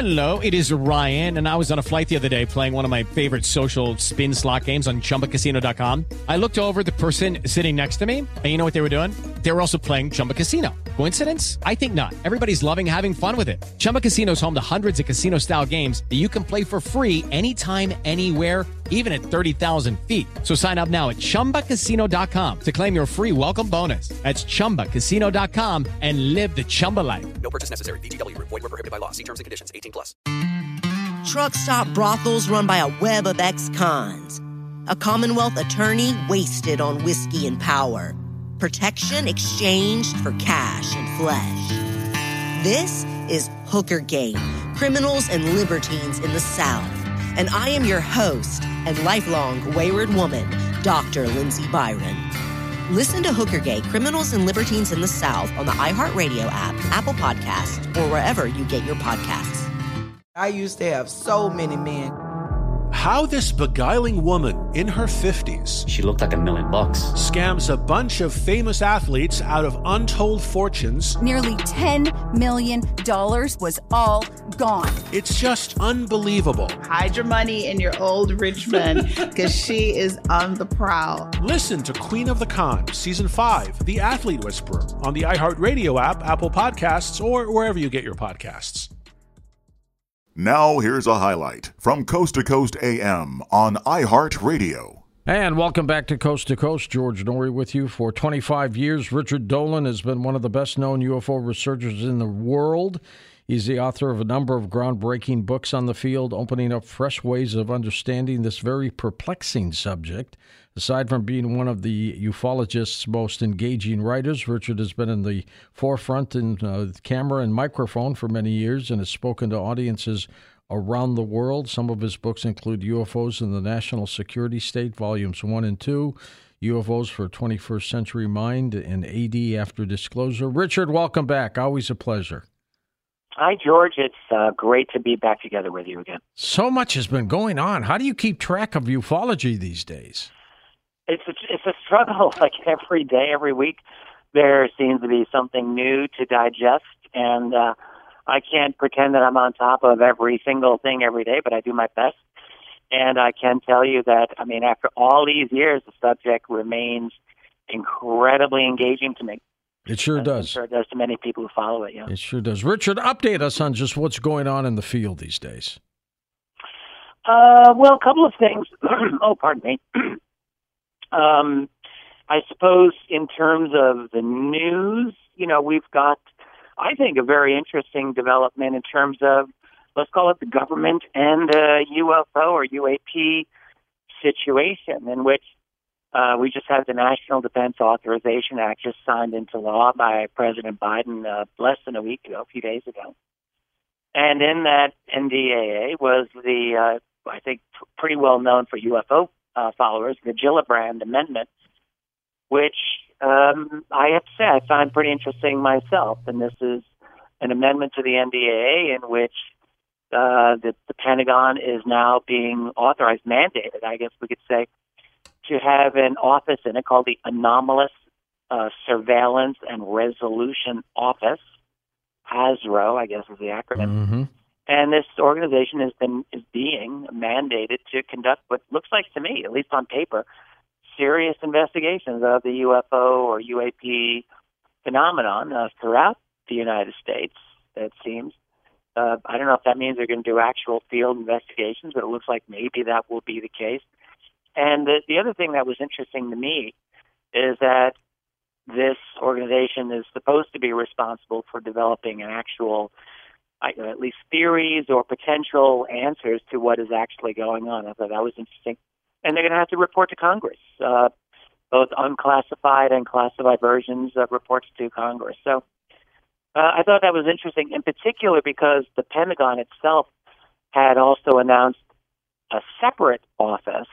Hello, it is Ryan, and I was on a flight the other day playing one of my favorite social spin slot games on ChumbaCasino.com. I looked over at the person sitting next to me, and you know what they were doing? They were also playing Chumba Casino. Coincidence? I think not. Everybody's loving having fun with it. Chumba Casino is home to hundreds of casino-style games that you can play for free anytime, anywhere, even at 30,000 feet. So sign up now at ChumbaCasino.com to claim your free welcome bonus. That's ChumbaCasino.com and live the Chumba life. No purchase necessary. VGW. Void where prohibited by law. See terms and conditions. 18+. Truck stop brothels run by a web of ex-cons. A Commonwealth attorney wasted on whiskey and power. Protection exchanged for cash and flesh. This is Hooker Gate, Criminals and Libertines in the South. And I am your host and lifelong wayward woman, Dr. Lindsay Byron. Listen to Hooker Gate, Criminals and Libertines in the South on the iHeartRadio app, Apple Podcasts, or wherever you get your podcasts. I used to have so many men. How this beguiling woman in her 50s, she looked like $1 million, scams a bunch of famous athletes out of untold fortunes. Nearly $10 million was all gone. It's just unbelievable. Hide your money in your old rich man, because she is on the prowl. Listen to Queen of the Con, Season 5, The Athlete Whisperer, on the iHeartRadio app, Apple Podcasts, or wherever you get your podcasts. Now here's a highlight from Coast to Coast AM on iHeartRadio. And welcome back to Coast. George Norrie with you. For 25 years, Richard Dolan has been one of the best-known UFO researchers in the world. He's the author of a number of groundbreaking books on the field, opening up fresh ways of understanding this very perplexing subject. Aside from being one of the ufologist's most engaging writers, Richard has been in the forefront in camera and microphone for many years and has spoken to audiences around the world. Some of his books include UFOs in the National Security State, Volumes 1 and 2, UFOs for 21st Century Mind, and AD After Disclosure. Richard, welcome back. Always a pleasure. Hi, George. It's great to be back together with you again. So much has been going on. How do you keep track of ufology these days? It's a struggle. Like every day, every week, there seems to be something new to digest, and I can't pretend that I'm on top of every single thing every day, but I do my best. And I can tell you that, I mean, after all these years, the subject remains incredibly engaging to me. It sure does. I'm sure it does to many people who follow it, yeah. It sure does. Richard, update us on just what's going on in the field these days. Well, a couple of things. Oh, pardon me. I suppose in terms of the news, you know, we've got, I think, a very interesting development in terms of, let's call it the government and UFO or UAP situation, in which we just had the National Defense Authorization Act just signed into law by President Biden less than a week ago, a few days ago. And in that NDAA was the, I think, pretty well known for UFO followers, the Gillibrand Amendment, which I have to say I find pretty interesting myself. And this is an amendment to the NDAA in which the Pentagon is now being authorized, mandated, I guess we could say, to have an office in it called the Anomalous Surveillance and Resolution Office, ASRO, I guess is the acronym. Mm-hmm. And this organization is being mandated to conduct what looks like to me, at least on paper, serious investigations of the UFO or UAP phenomenon throughout the United States, it seems. I don't know if that means they're going to do actual field investigations, but it looks like maybe that will be the case. And the other thing that was interesting to me is that this organization is supposed to be responsible for developing an actual, at least theories or potential answers to what is actually going on. I thought that was interesting. And they're going to have to report to Congress, both unclassified and classified versions of reports to Congress. So I thought that was interesting, in particular because the Pentagon itself had also announced a separate office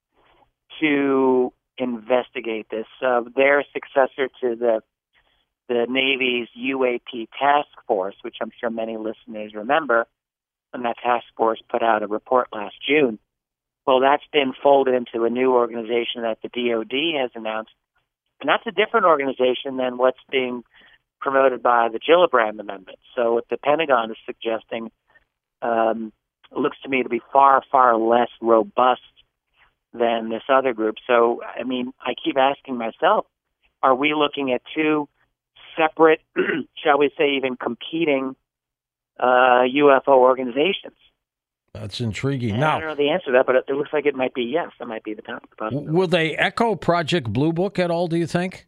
to investigate this. Their successor to the Navy's UAP task force, which I'm sure many listeners remember, and that task force put out a report last June. Well, that's been folded into a new organization that the DOD has announced, and that's a different organization than what's being promoted by the Gillibrand Amendment. So what the Pentagon is suggesting looks to me to be far, far less robust than this other group. So, I mean, I keep asking myself, are we looking at two separate, shall we say, even competing UFO organizations? That's intriguing. And Now, I don't know the answer to that, but it looks like it might be yes. That might be the possibility. will they echo Project Blue Book at all, do you think?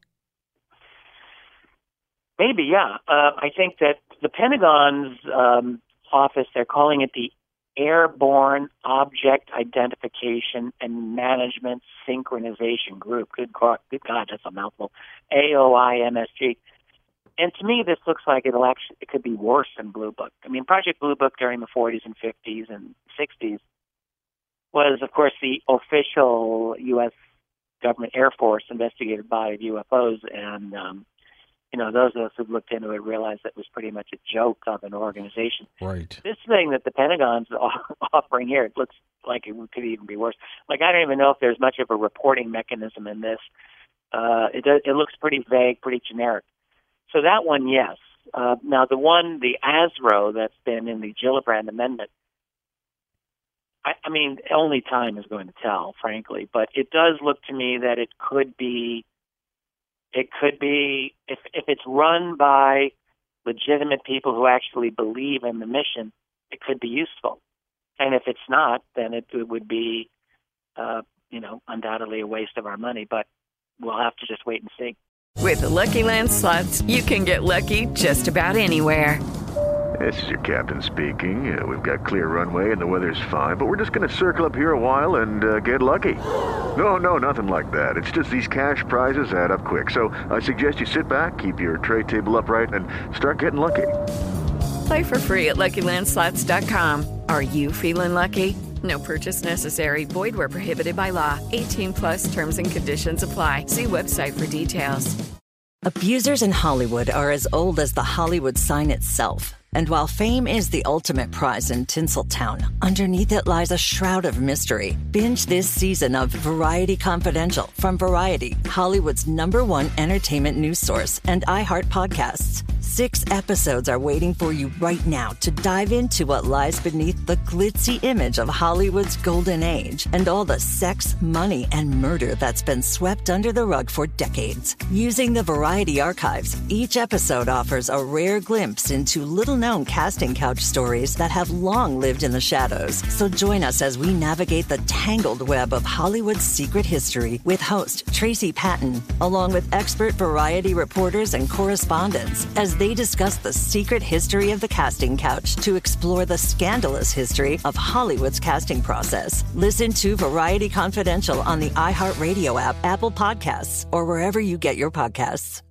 Maybe, yeah. I think that the Pentagon's office, they're calling it the Airborne Object Identification and Management Synchronization Group. Good God, that's a mouthful. AOIMSG. And to me, this looks like it could be worse than Blue Book. I mean, Project Blue Book during the 40s and 50s and 60s was, of course, the official U.S. government Air Force investigative body of UFOs. And, those of us who've looked into it realize that it was pretty much a joke of an organization. Right. This thing that the Pentagon's offering here, it looks like it could even be worse. Like, I don't even know if there's much of a reporting mechanism in this. It looks pretty vague, pretty generic. So that one, yes. Now, the ASRO that's been in the Gillibrand Amendment, I mean, only time is going to tell, frankly. But it does look to me that it could be, if it's run by legitimate people who actually believe in the mission, it could be useful. And if it's not, then it would be, undoubtedly a waste of our money. But we'll have to just wait and see. With the Lucky Land Slots, you can get lucky just about anywhere. This is your captain speaking. We've got clear runway and the weather's fine, but we're just going to circle up here a while and get lucky. No, nothing like that. It's just these cash prizes add up quick. So I suggest you sit back, keep your tray table upright, and start getting lucky. Play for free at LuckyLandSlots.com. Are you feeling lucky? No purchase necessary. Void where prohibited by law. 18+ terms and conditions apply. See website for details. Abusers in Hollywood are as old as the Hollywood sign itself. And while fame is the ultimate prize in Tinseltown, underneath it lies a shroud of mystery. Binge this season of Variety Confidential from Variety, Hollywood's #1 entertainment news source, and iHeart Podcasts. 6 episodes are waiting for you right now to dive into what lies beneath the glitzy image of Hollywood's golden age and all the sex, money, and murder that's been swept under the rug for decades. Using the Variety archives, each episode offers a rare glimpse into little-known casting couch stories that have long lived in the shadows. So join us as we navigate the tangled web of Hollywood's secret history with host Tracy Patton, along with expert Variety reporters and correspondents, as they discuss the secret history of the casting couch to explore the scandalous history of Hollywood's casting process. Listen to Variety Confidential on the iHeartRadio app, Apple Podcasts, or wherever you get your podcasts.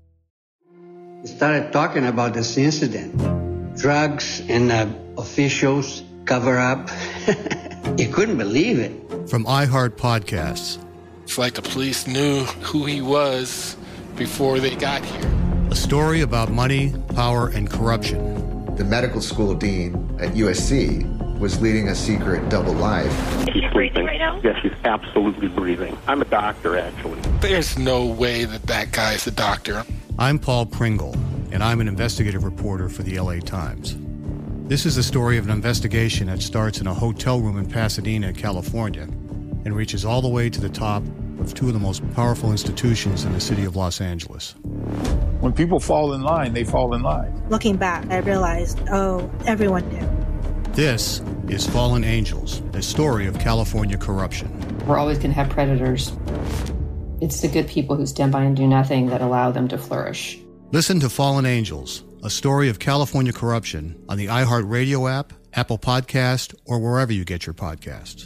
We started talking about this incident. Drugs and officials cover up. You couldn't believe it. From iHeart Podcasts. It's like the police knew who he was before they got here. A story about money, power, and corruption. The medical school dean at USC was leading a secret double life. He's breathing right now? Yes, he's absolutely breathing. I'm a doctor, actually. There's no way that guy's a doctor. I'm Paul Pringle, and I'm an investigative reporter for the LA Times. This is the story of an investigation that starts in a hotel room in Pasadena, California, and reaches all the way to the top of 2 of the most powerful institutions in the city of Los Angeles. When people fall in line, they fall in line. Looking back, I realized, everyone knew. This is Fallen Angels, a story of California corruption. We're always going to have predators. It's the good people who stand by and do nothing that allow them to flourish. Listen to Fallen Angels, a story of California corruption on the iHeartRadio app, Apple Podcast, or wherever you get your podcasts.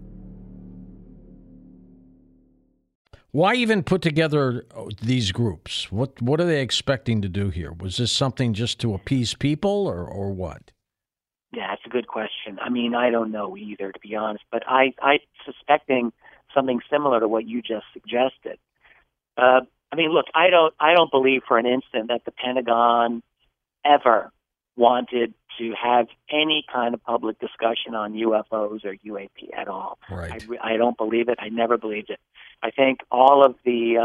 Why even put together these groups? What are they expecting to do here? Was this something just to appease people or what? Yeah, it's a good question. I mean, I don't know either, to be honest, but I'm suspecting something similar to what you just suggested. I mean, look, I don't believe for an instant that the Pentagon ever wanted to have any kind of public discussion on UFOs or UAP at all. Right. I don't believe it. I never believed it. I think all of the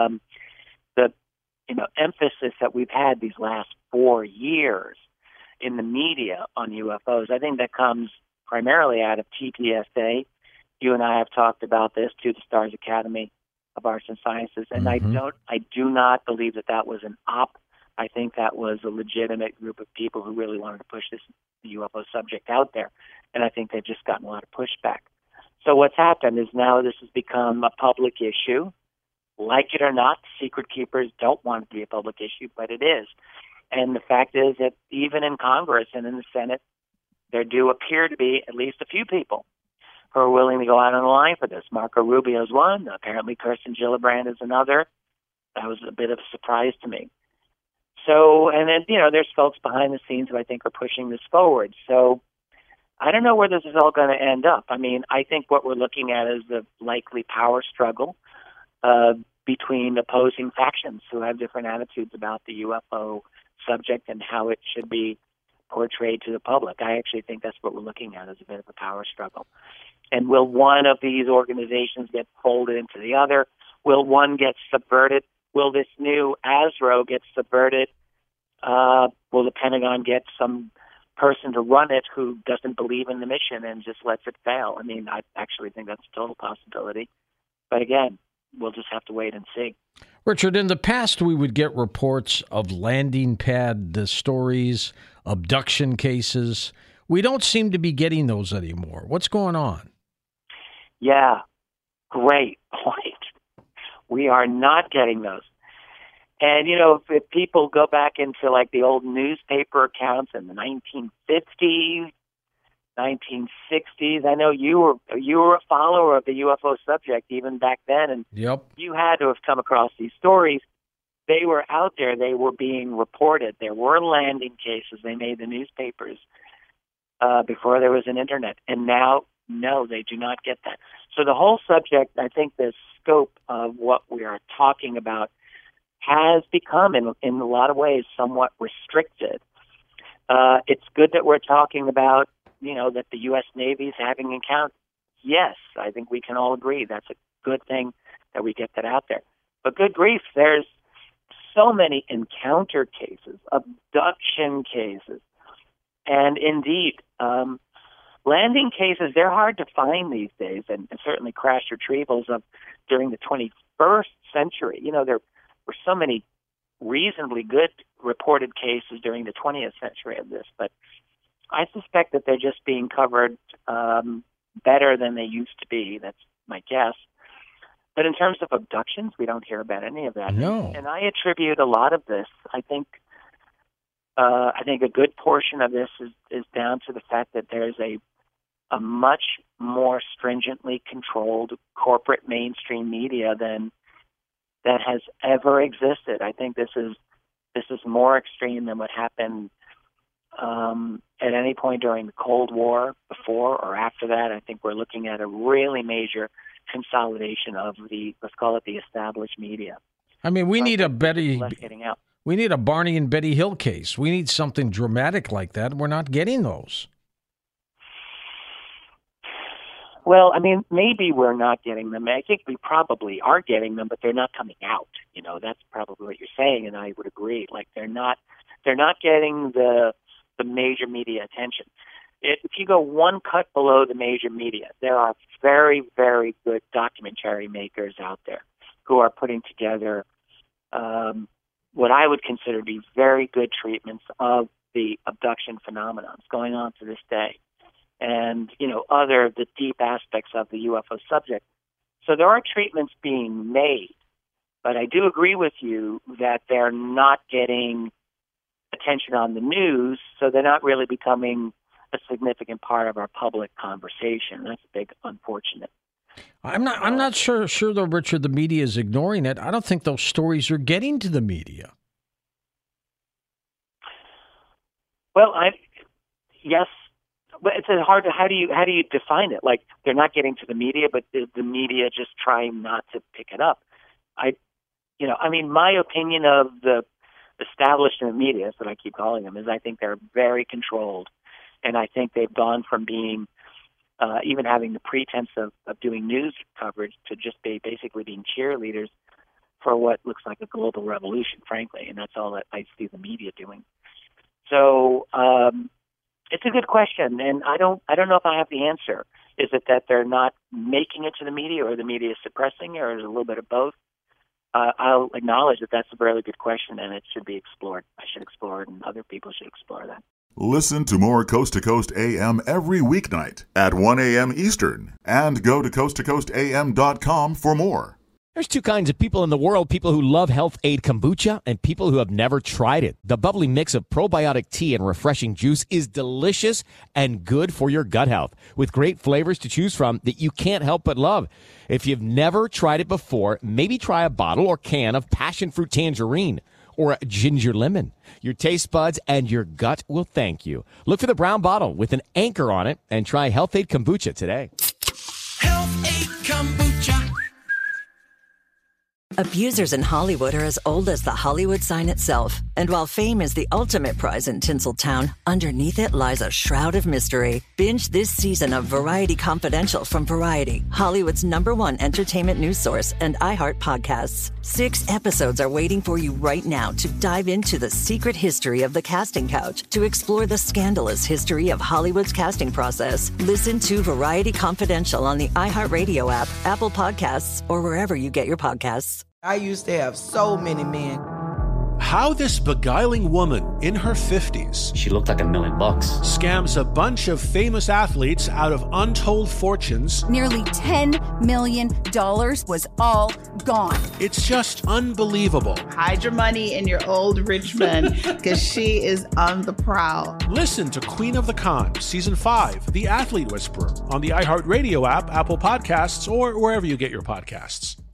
emphasis that we've had these last 4 years in the media on UFOs, I think that comes primarily out of TPSA. You and I have talked about this, to the Stars Academy of Arts and Sciences, and I do not believe that was an op. I think that was a legitimate group of people who really wanted to push this UFO subject out there, and I think they've just gotten a lot of pushback. So what's happened is now this has become a public issue. Like it or not, secret keepers don't want it to be a public issue, but it is. And the fact is that even in Congress and in the Senate, there do appear to be at least a few people who are willing to go out on the line for this. Marco Rubio is one. Apparently Kirsten Gillibrand is another. That was a bit of a surprise to me. So, and then, there's folks behind the scenes who I think are pushing this forward. So I don't know where this is all going to end up. I mean, I think what we're looking at is the likely power struggle between opposing factions who have different attitudes about the UFO subject and how it should be portrayed to the public. I actually think that's what we're looking at, as a bit of a power struggle. And will one of these organizations get folded into the other? Will one get subverted? Will this new ASRO get subverted? Will the Pentagon get some person to run it who doesn't believe in the mission and just lets it fail? I mean, I actually think that's a total possibility. But again, we'll just have to wait and see. Richard, in the past, we would get reports of landing pad stories, abduction cases. We don't seem to be getting those anymore. What's going on? Yeah, great point. We are not getting those. And, if people go back into like the old newspaper accounts in the 1950s, 1960s, I know you were a follower of the UFO subject even back then, and you had to have come across these stories. They were out there. They were being reported. There were landing cases. They made the newspapers before there was an internet. And now, no, they do not get that. So the whole subject, I think the scope of what we are talking about has become, in a lot of ways, somewhat restricted. It's good that we're talking about, that the U.S. Navy is having encounters. Yes, I think we can all agree that's a good thing that we get that out there. But good grief, there's so many encounter cases, abduction cases, and indeed, landing cases. They're hard to find these days, and certainly crash retrievals during the 21st century. There were so many reasonably good reported cases during the 20th century of this, but I suspect that they're just being covered better than they used to be. That's my guess. But in terms of abductions, we don't hear about any of that. No. And I attribute a lot of this. I think a good portion of this is down to the fact that there's a much more stringently controlled corporate mainstream media than that has ever existed. I think this is more extreme than what happened at any point during the Cold War, before or after that. I think we're looking at a really major consolidation of let's call it the established media. I mean, we need a Barney and Betty Hill case. We need something dramatic like that. We're not getting those. Well, I mean, maybe we're not getting them. I think we probably are getting them, but they're not coming out. That's probably what you're saying, and I would agree. Like they're not getting the major media attention. If you go one cut below the major media, there are very, very good documentary makers out there who are putting together what I would consider to be very good treatments of the abduction phenomenon. It's going on to this day. And, the deep aspects of the UFO subject. So there are treatments being made, but I do agree with you that they're not getting attention on the news, so they're not really becoming a significant part of our public conversation. That's a big unfortunate. I'm not sure though, Richard, the media is ignoring it. I don't think those stories are getting to the media. Well, yes, but it's hard to how do you define it? Like they're not getting to the media, but the media just trying not to pick it up. My opinion of the establishment media, that's what I keep calling them, is I think they're very controlled, and I think they've gone from being even having the pretense of doing news coverage to just basically being cheerleaders for what looks like a global revolution, frankly, and that's all that I see the media doing. So It's a good question, and I don't know if I have the answer. Is it that they're not making it to the media, or the media is suppressing it, or is it a little bit of both? I'll acknowledge that that's a really good question, and it should be explored. I should explore it, and other people should explore that. Listen to more Coast to Coast AM every weeknight at 1 a.m. Eastern, and go to coasttocoastam.com for more. There's two kinds of people in the world, people who love Health Aid Kombucha and people who have never tried it. The bubbly mix of probiotic tea and refreshing juice is delicious and good for your gut health, with great flavors to choose from that you can't help but love. If you've never tried it before, maybe try a bottle or can of passion fruit tangerine or a ginger lemon. Your taste buds and your gut will thank you. Look for the brown bottle with an anchor on it and try Health Aid Kombucha today. Health Aid Kombucha. Abusers in Hollywood are as old as the Hollywood sign itself. And while fame is the ultimate prize in Tinseltown, underneath it lies a shroud of mystery. Binge this season of Variety Confidential from Variety, Hollywood's #1 entertainment news source, and iHeart Podcasts. 6 episodes are waiting for you right now to dive into the secret history of the casting couch, to explore the scandalous history of Hollywood's casting process. Listen to Variety Confidential on the iHeartRadio app, Apple Podcasts, or wherever you get your podcasts. I used to have so many men. How this beguiling woman in her 50s, she looked like $1 million, scams a bunch of famous athletes out of untold fortunes. Nearly $10 million was all gone. It's just unbelievable. Hide your money in your old rich men, because she is on the prowl. Listen to Queen of the Con, Season 5, The Athlete Whisperer, on the iHeartRadio app, Apple Podcasts, or wherever you get your podcasts.